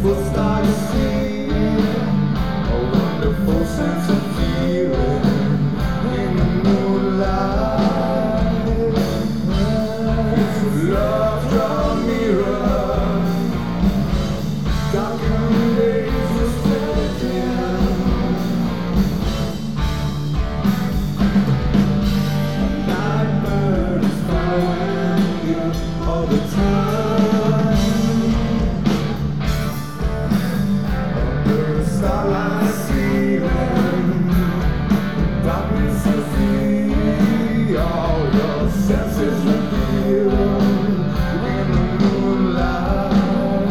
start to see a wonderful sense of feeling in the moonlight. It's a love drawn mirror, darkened days reflecting. Nightbird is following you all the time. Starlight ceiling, darkness is free, all your senses revealed in the moonlight.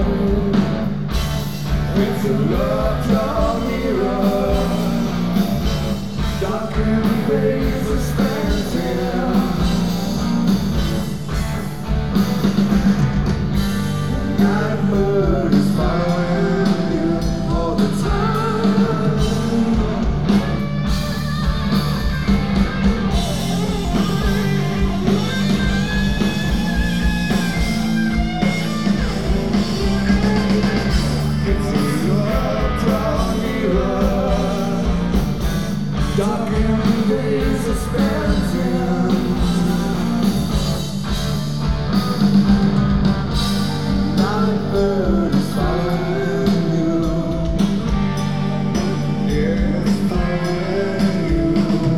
It's a love drawn mirror, darkened days are spent in. Nightbird is following you all the time. Darkened days are spent in. Nightbird is following you. Yes, following you.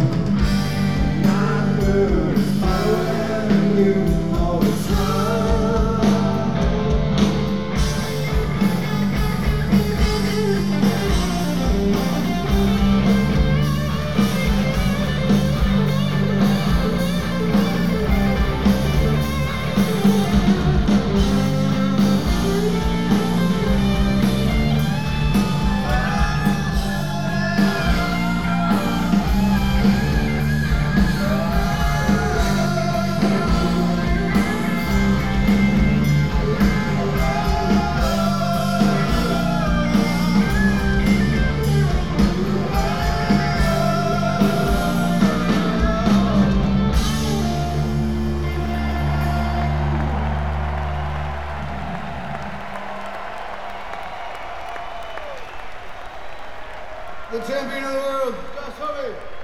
Nightbird is following you all the time. The champion of the world, Josh Homme.